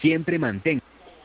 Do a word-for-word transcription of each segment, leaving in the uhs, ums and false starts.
Siempre mantén.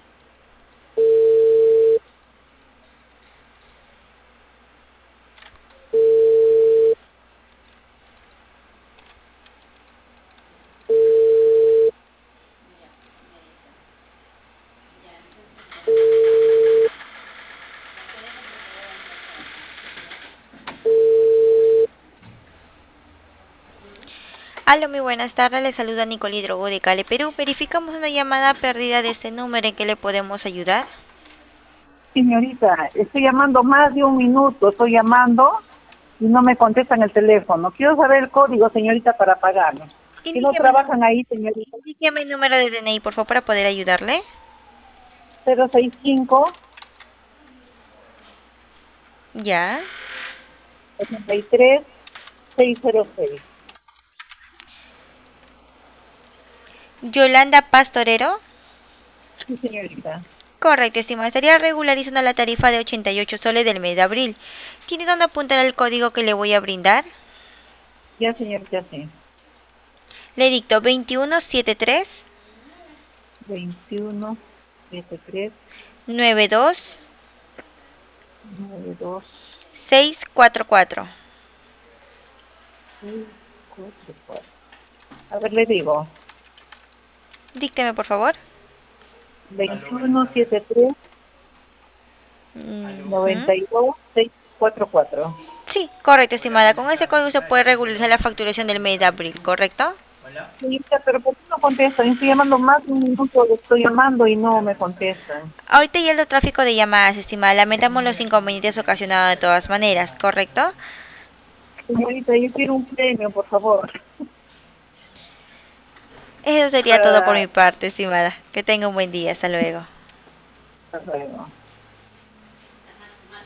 Aló, muy buenas tardes. Le saluda Nicole Drogo de Cali, Perú. Verificamos una llamada perdida de este número. ¿En qué le podemos ayudar? Señorita, estoy llamando más de un minuto, estoy llamando y no me contestan el teléfono. Quiero saber el código, señorita, para pagarlo. Si no Indíqueme, trabajan ahí, señorita, indíqueme el número de D N I, por favor, para poder ayudarle. cero seis cinco, Ya. ochenta y tres, seis cero seis. Yolanda Pastorero. Sí, señorita. Correcto, estimada. Estaría regularizando la tarifa de ochenta y ocho soles del mes de abril. ¿Tiene dónde apuntar el código que le voy a brindar? Ya, señorita, sí. Le dicto veintiuno setenta y tres veintiuno, setenta y tres, noventa y dos noventa y dos, seiscientos cuarenta y cuatro. seis cuatro cuatro. A ver, le digo. Dícteme, por favor. veintiuno, setenta y tres, Ujú. noventa y dos, seiscientos cuarenta y cuatro. Sí, correcto, estimada. Con ese código se puede regularizar la facturación del mes de abril, ¿correcto? Señorita, pero ¿por qué no contestan? Estoy llamando más de un minuto, le estoy llamando y no me contestan. Ahorita ya el tráfico de llamadas, estimada. Lamentamos los inconvenientes ocasionados de todas maneras, ¿correcto? Señorita, yo quiero un premio, por favor. Eso sería todo por Para... mi parte, estimada. Que tenga un buen día. Hasta luego. Hasta luego.